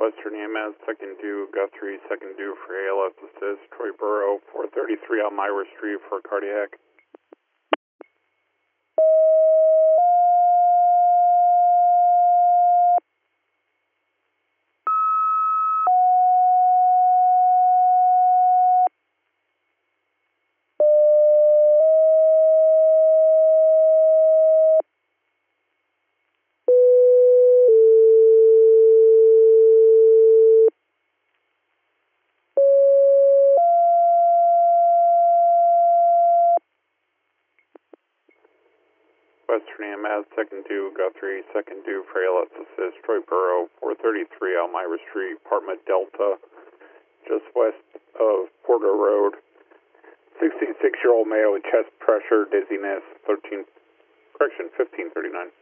Western EMS, second due, Guthrie, second due for ALS assist, Troy Burrow, 433 Elmira Street for cardiac. Western EMS, second due, Guthrie, second due for ALS assist, Troy Burrow, 433 Elmira Street, apartment Delta, just west of Porter Road. 66-year-old male with chest pressure, dizziness, 1539.